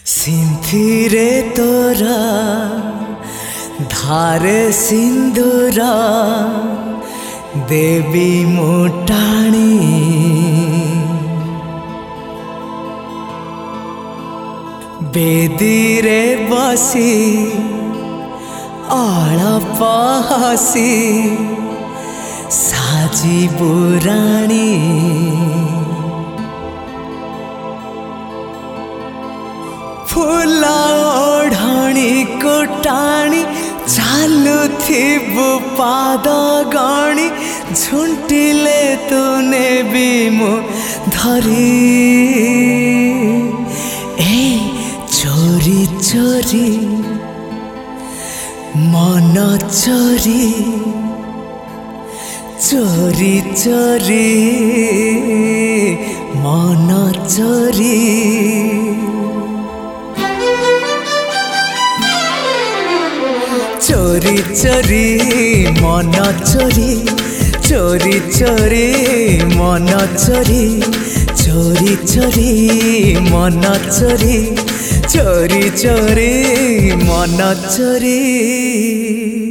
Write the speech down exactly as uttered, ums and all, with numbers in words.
सिंथिरे तोरा धारे सिंदूरा देवी मोटाणी बेदीरे बसी आलाप हसी साजी बुराणी फूला ओढ़णी को टाणी चालू थिबु पाद गणी झुंटिले तूने भी मु धरी ए चोरी चोरी मन चोरी चोरी चोरी मन चोरी चोरी चोरी मन चोरी चोरी चोरी मन चोरी चोरी चोरी मन चोरी चोरी चोरी मन चोरी।